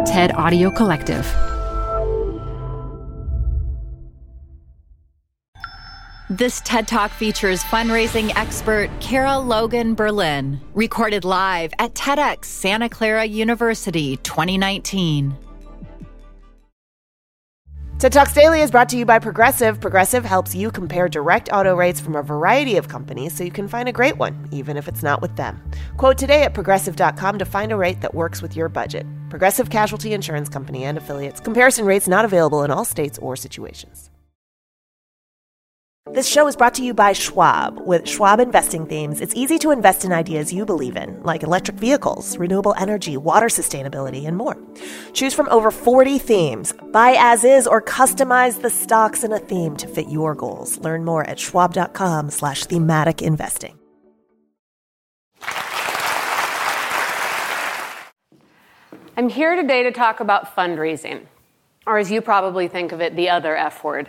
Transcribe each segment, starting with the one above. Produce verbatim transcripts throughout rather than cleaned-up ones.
TED Audio Collective. This TED Talk features fundraising expert Kara Logan Berlin, recorded live at TEDx Santa Clara University twenty nineteen. TED Talks Daily is brought to you by Progressive. Progressive helps you compare direct auto rates from a variety of companies so you can find a great one, even if it's not with them. Quote today at progressive dot com to find a rate that works with your budget. Progressive Casualty Insurance Company and Affiliates. Comparison rates not available in all states or situations. This show is brought to you by Schwab. With Schwab investing themes, it's easy to invest in ideas you believe in, like electric vehicles, renewable energy, water sustainability, and more. Choose from over forty themes. Buy as is or customize the stocks in a theme to fit your goals. Learn more at schwab.com slash thematic investing. I'm here today to talk about fundraising, or as you probably think of it, the other F word.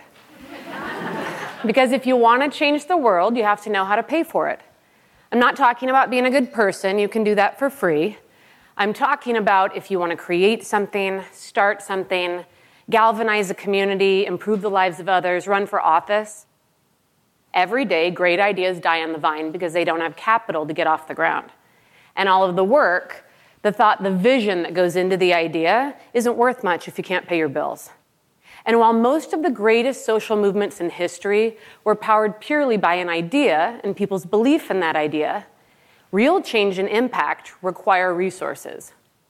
Because if you want to change the world, you have to know how to pay for it. I'm not talking about being a good person. You can do that for free. I'm talking about if you want to create something, start something, galvanize a community, improve the lives of others, run for office. Every day, great ideas die on the vine because they don't have capital to get off the ground. And all of the work, the thought, the vision that goes into the idea isn't worth much if you can't pay your bills. And while most of the greatest social movements in history were powered purely by an idea and people's belief in that idea, real change and impact require resources.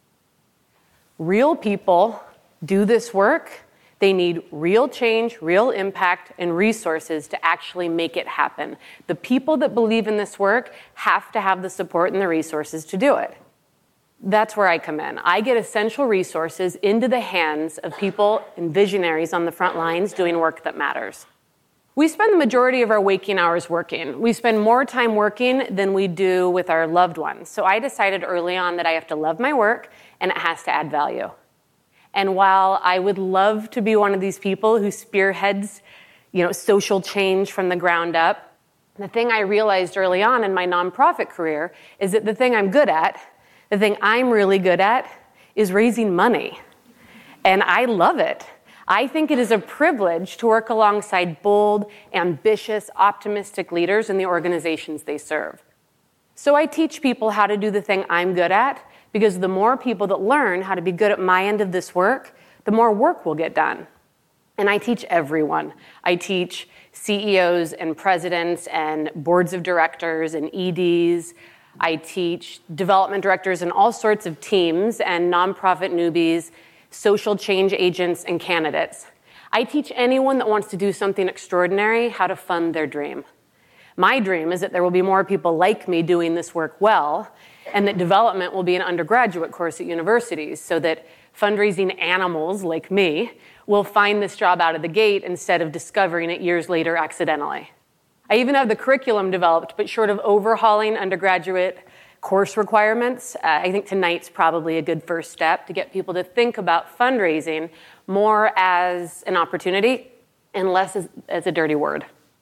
Real people do this work. They need real change, real impact, and resources to actually make it happen. The people that believe in this work have to have the support and the resources to do it. That's where I come in. I get essential resources into the hands of people and visionaries on the front lines doing work that matters. We spend the majority of our waking hours working. We spend more time working than we do with our loved ones. So I decided early on that I have to love my work and it has to add value. And while I would love to be one of these people who spearheads, you know, social change from the ground up, the thing I realized early on in my nonprofit career is that the thing I'm good at The thing I'm really good at is raising money, and I love it. I think it is a privilege to work alongside bold, ambitious, optimistic leaders in the organizations they serve. So I teach people how to do the thing I'm good at, because the more people that learn how to be good at my end of this work, the more work will get done. And I teach everyone. I teach C E Os and presidents and boards of directors and E Ds. I teach development directors and all sorts of teams and nonprofit newbies, social change agents, and candidates. I teach anyone that wants to do something extraordinary how to fund their dream. My dream is that there will be more people like me doing this work well, and that development will be an undergraduate course at universities so that fundraising animals like me will find this job out of the gate instead of discovering it years later accidentally. I even have the curriculum developed, but short of overhauling undergraduate course requirements, uh, I think tonight's probably a good first step to get people to think about fundraising more as an opportunity and less as, as a dirty word.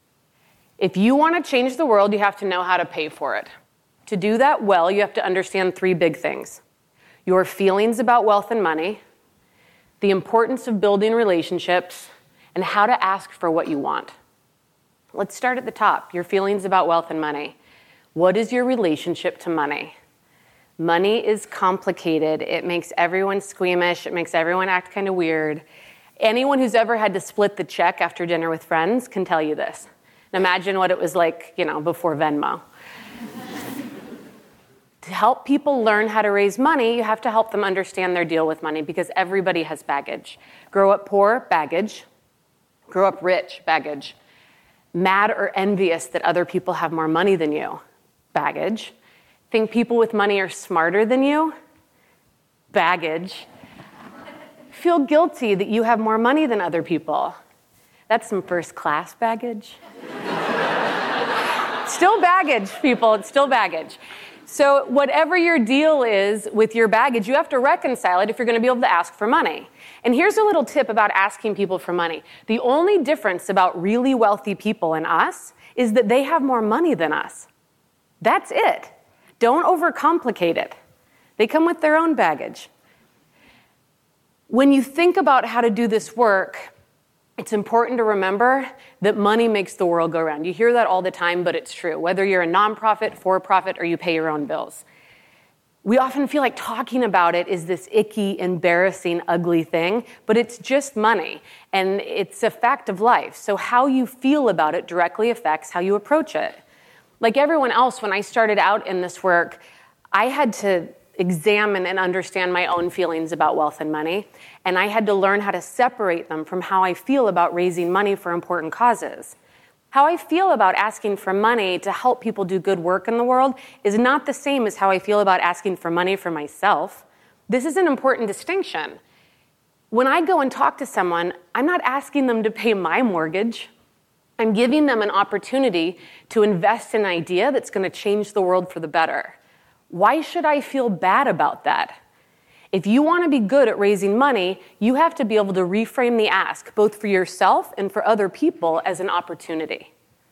If you want to change the world, you have to know how to pay for it. To do that well, you have to understand three big things: your feelings about wealth and money, the importance of building relationships, and how to ask for what you want. Let's start at the top, your feelings about wealth and money. What is your relationship to money? Money is complicated. It makes everyone squeamish. It makes everyone act kind of weird. Anyone who's ever had to split the check after dinner with friends can tell you this. And imagine what it was like, you know, before Venmo. To help people learn how to raise money, you have to help them understand their deal with money, because everybody has baggage. Grow up poor, baggage. Grow up rich, baggage. Mad or envious that other people have more money than you, baggage. Think people with money are smarter than you, baggage. Feel guilty that you have more money than other people. That's some first-class baggage. Still baggage, people, it's still baggage. So whatever your deal is with your baggage, you have to reconcile it if you're going to be able to ask for money. And here's a little tip about asking people for money. The only difference about really wealthy people and us is that they have more money than us. That's it. Don't overcomplicate it. They come with their own baggage. When you think about how to do this work, it's important to remember that money makes the world go round. You hear that all the time, but it's true. Whether you're a nonprofit, for-profit, or you pay your own bills. We often feel like talking about it is this icky, embarrassing, ugly thing, but it's just money, and it's a fact of life. So how you feel about it directly affects how you approach it. Like everyone else, when I started out in this work, I had to examine and understand my own feelings about wealth and money, and I had to learn how to separate them from how I feel about raising money for important causes. How I feel about asking for money to help people do good work in the world is not the same as how I feel about asking for money for myself. This is an important distinction. When I go and talk to someone, I'm not asking them to pay my mortgage. I'm giving them an opportunity to invest in an idea that's going to change the world for the better. Why should I feel bad about that? If you want to be good at raising money, you have to be able to reframe the ask, both for yourself and for other people, as an opportunity.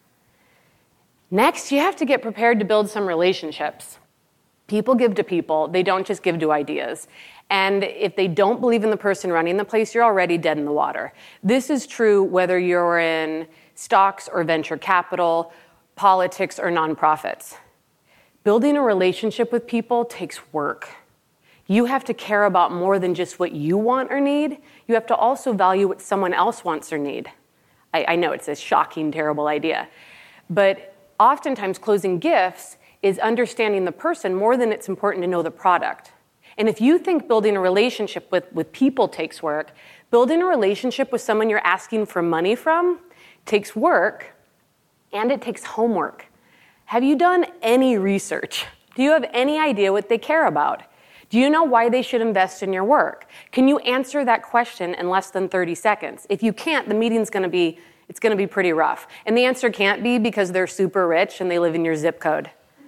Next, you have to get prepared to build some relationships. People give to people. They don't just give to ideas. And if they don't believe in the person running the place, you're already dead in the water. This is true whether you're in stocks or venture capital, politics or nonprofits. Building a relationship with people takes work. You have to care about more than just what you want or need. You have to also value what someone else wants or need. I, I know it's a shocking, terrible idea. But oftentimes closing gifts is understanding the person more than it's important to know the product. And if you think building a relationship with, with people takes work, building a relationship with someone you're asking for money from takes work, and it takes homework. Have you done any research? Do you have any idea what they care about? Do you know why they should invest in your work? Can you answer that question in less than thirty seconds? If you can't, the meeting's going to be, it's going to be pretty rough. And the answer can't be because they're super rich and they live in your zip code.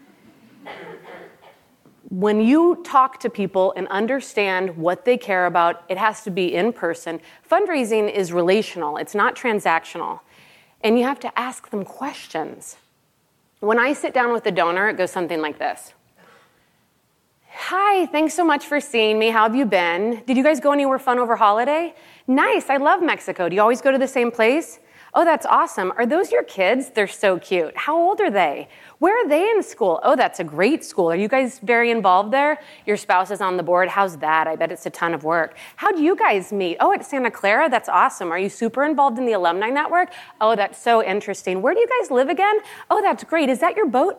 When you talk to people and understand what they care about, it has to be in person. Fundraising is relational. It's not transactional. And you have to ask them questions. When I sit down with a donor, it goes something like this. Hi, thanks so much for seeing me. How have you been? Did you guys go anywhere fun over holiday? Nice, I love Mexico. Do you always go to the same place? Oh, that's awesome. Are those your kids? They're so cute. How old are they? Where are they in school? Oh, that's a great school. Are you guys very involved there? Your spouse is on the board. How's that? I bet it's a ton of work. How do you guys meet? Oh, at Santa Clara? That's awesome. Are you super involved in the alumni network? Oh, that's so interesting. Where do you guys live again? Oh, that's great. Is that your boat?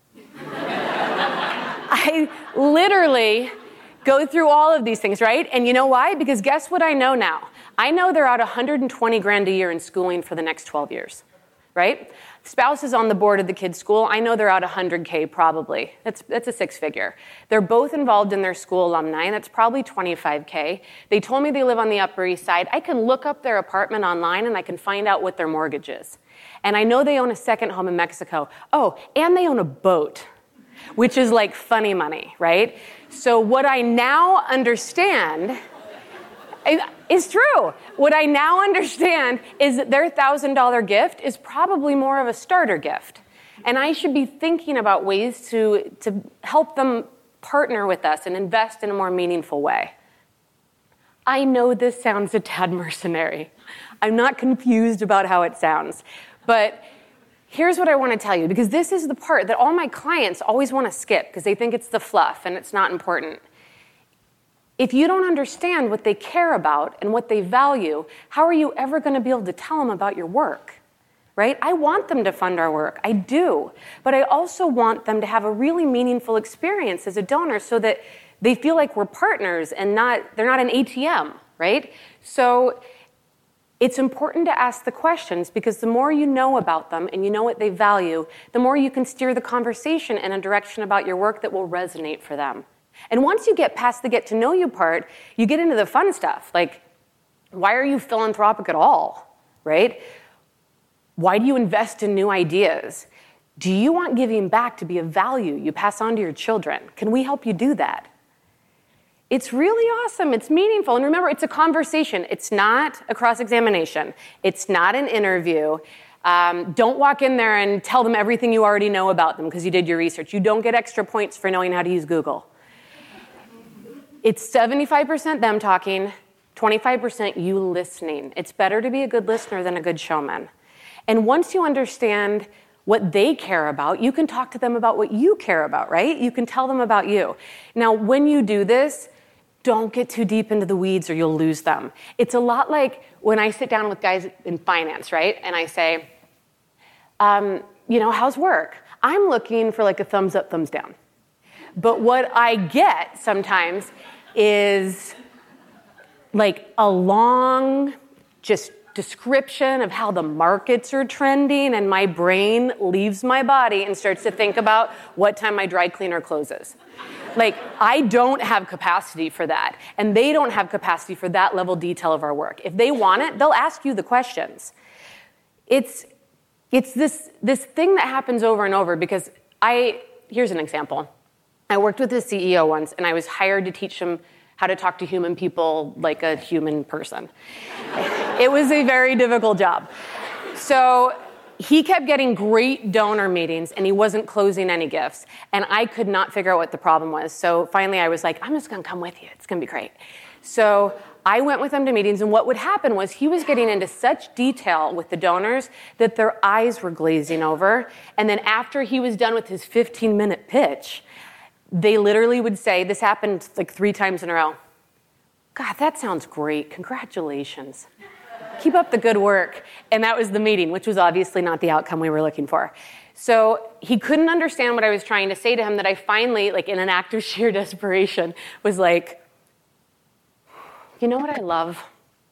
I literally go through all of these things, right? And you know why? Because guess what I know now? I know they're out one hundred twenty grand a year in schooling for the next twelve years, right? Spouse is on the board of the kids' school. I know they're out one hundred K probably. That's that's a six figure. They're both involved in their school alumni. That's probably twenty-five K. They told me they live on the Upper East Side. I can look up their apartment online and I can find out what their mortgage is. And I know they own a second home in Mexico. Oh, and they own a boat, which is like funny money, right? So what I now understand is true. What I now understand is that their one thousand dollars gift is probably more of a starter gift. And I should be thinking about ways to, to help them partner with us and invest in a more meaningful way. I know this sounds a tad mercenary. I'm not confused about how it sounds. But here's what I want to tell you, because this is the part that all my clients always want to skip because they think it's the fluff and it's not important. If you don't understand what they care about and what they value, how are you ever going to be able to tell them about your work, right? I want them to fund our work. I do. But I also want them to have a really meaningful experience as a donor so that they feel like we're partners and not they're not an A T M, right? So it's important to ask the questions because the more you know about them and you know what they value, the more you can steer the conversation in a direction about your work that will resonate for them. And once you get past the get to know you part, you get into the fun stuff. Like, why are you philanthropic at all, right? Why do you invest in new ideas? Do you want giving back to be a value you pass on to your children? Can we help you do that? It's really awesome. It's meaningful. And remember, it's a conversation. It's not a cross-examination. It's not an interview. Um, don't walk in there and tell them everything you already know about them because you did your research. You don't get extra points for knowing how to use Google. It's seventy-five percent them talking, twenty-five percent you listening. It's better to be a good listener than a good showman. And once you understand what they care about, you can talk to them about what you care about, right? You can tell them about you. Now, when you do this, don't get too deep into the weeds or you'll lose them. It's a lot like when I sit down with guys in finance, right? And I say, um, you know, how's work? I'm looking for like a thumbs up, thumbs down. But what I get sometimes is like a long just description of how the markets are trending, and my brain leaves my body and starts to think about what time my dry cleaner closes. Like, I don't have capacity for that, and they don't have capacity for that level detail of our work. If they want it, they'll ask you the questions. It's it's this this thing that happens over and over because I, here's an example. I worked with a C E O once, and I was hired to teach him how to talk to human people like a human person. It was a very difficult job. So he kept getting great donor meetings, and he wasn't closing any gifts. And I could not figure out what the problem was. So finally, I was like, I'm just going to come with you. It's going to be great. So I went with him to meetings, and what would happen was he was getting into such detail with the donors that their eyes were glazing over. And then after he was done with his fifteen-minute pitch, they literally would say, this happened like three times in a row, God, that sounds great. Congratulations. Keep up the good work. And that was the meeting, which was obviously not the outcome we were looking for. So he couldn't understand what I was trying to say to him, that I finally, like in an act of sheer desperation, was like, you know what I love?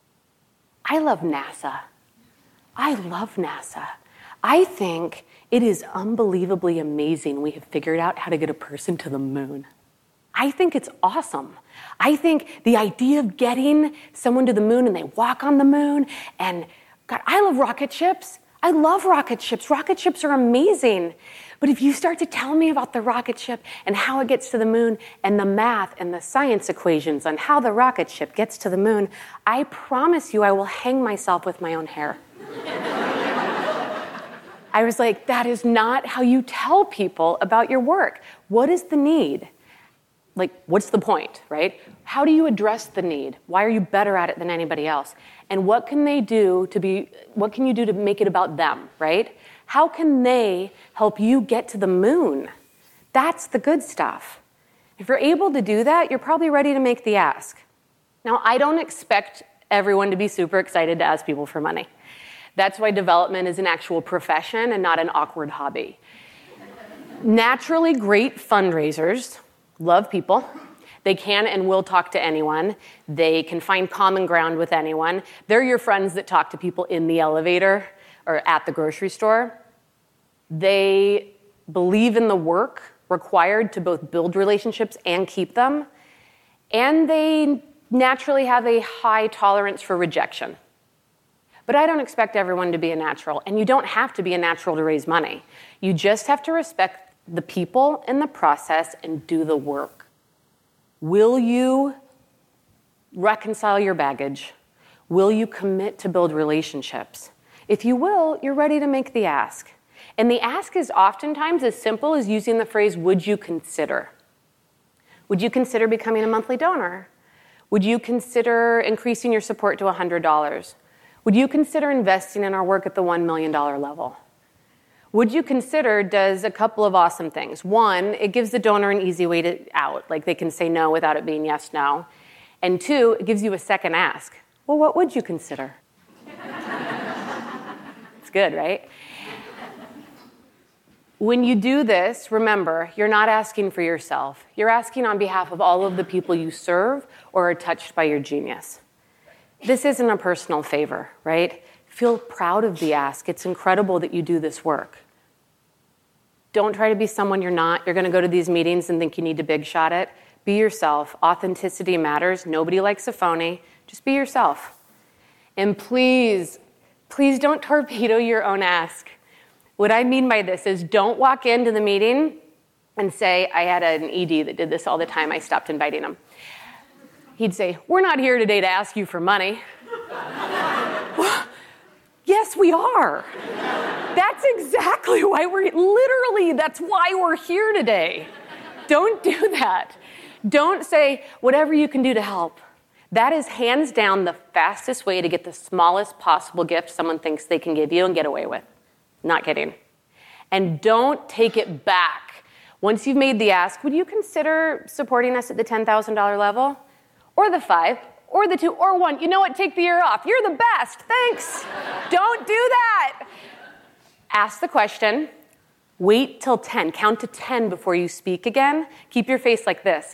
I love NASA. I love NASA. I think it is unbelievably amazing we have figured out how to get a person to the moon. I think it's awesome. I think the idea of getting someone to the moon and they walk on the moon, and God, I love rocket ships. I love rocket ships. Rocket ships are amazing. But if you start to tell me about the rocket ship and how it gets to the moon and the math and the science equations on how the rocket ship gets to the moon, I promise you I will hang myself with my own hair. I was like, that is not how you tell people about your work. What is the need? Like, what's the point, right? How do you address the need? Why are you better at it than anybody else? And what can they do to be, what can you do to make it about them, right? How can they help you get to the moon? That's the good stuff. If you're able to do that, you're probably ready to make the ask. Now, I don't expect everyone to be super excited to ask people for money. That's why development is an actual profession and not an awkward hobby. Naturally great fundraisers love people. They can and will talk to anyone. They can find common ground with anyone. They're your friends that talk to people in the elevator or at the grocery store. They believe in the work required to both build relationships and keep them. And they naturally have a high tolerance for rejection. But I don't expect everyone to be a natural, and you don't have to be a natural to raise money. You just have to respect the people in the process and do the work. Will you reconcile your baggage? Will you commit to build relationships? If you will, you're ready to make the ask. And the ask is oftentimes as simple as using the phrase, would you consider? Would you consider becoming a monthly donor? Would you consider increasing your support to one hundred dollars? Would you consider investing in our work at the one million dollars level? Would you consider does a couple of awesome things. One, it gives the donor an easy way to out. Like they can say no without it being yes, no. And two, it gives you a second ask. Well, what would you consider? It's good, right? When you do this, remember, you're not asking for yourself. You're asking on behalf of all of the people you serve or are touched by your genius. This isn't a personal favor, right? Feel proud of the ask. It's incredible that you do this work. Don't try to be someone you're not. You're going to go to these meetings and think you need to big shot it. Be yourself. Authenticity matters. Nobody likes a phony. Just be yourself. And please, please don't torpedo your own ask. What I mean by this is don't walk into the meeting and say, I had an E D that did this all the time. I stopped inviting him. He'd say, we're not here today to ask you for money. Yes, we are. That's exactly why we're, literally, that's why we're here today. Don't do that. Don't say, whatever you can do to help. That is hands down the fastest way to get the smallest possible gift someone thinks they can give you and get away with. Not kidding. And don't take it back. Once you've made the ask, would you consider supporting us at the ten thousand dollars level? Or the five, or the two, or one? You know what? Take the year off. You're the best. Thanks. Don't do that. Ask the question. Wait till ten. Count to ten before you speak again. Keep your face like this.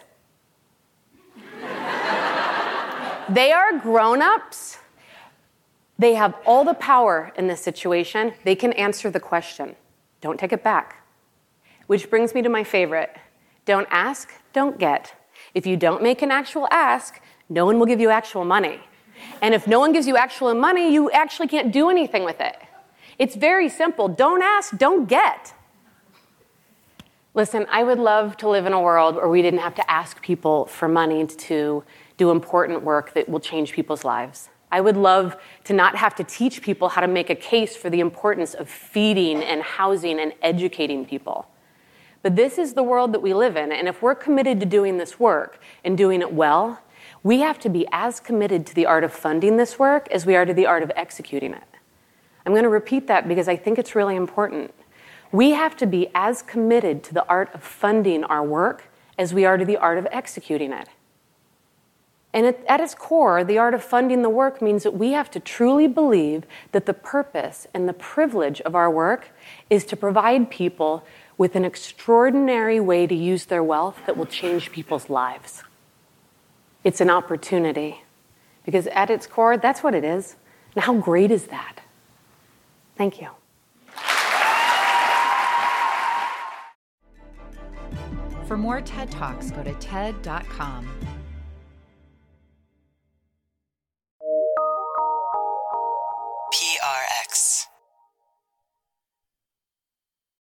They are grown-ups. They have all the power in this situation. They can answer the question. Don't take it back. Which brings me to my favorite. Don't ask, don't get. If you don't make an actual ask, no one will give you actual money. And if no one gives you actual money, you actually can't do anything with it. It's very simple. Don't ask, don't get. Listen, I would love to live in a world where we didn't have to ask people for money to do important work that will change people's lives. I would love to not have to teach people how to make a case for the importance of feeding and housing and educating people. But this is the world that we live in, and if we're committed to doing this work and doing it well, we have to be as committed to the art of funding this work as we are to the art of executing it. I'm going to repeat that because I think it's really important. We have to be as committed to the art of funding our work as we are to the art of executing it. And at, at its core, the art of funding the work means that we have to truly believe that the purpose and the privilege of our work is to provide people with an extraordinary way to use their wealth that will change people's lives. It's an opportunity, because at its core, that's what it is. And how great is that? Thank you. For more TED Talks, go to ted dot com. P R X.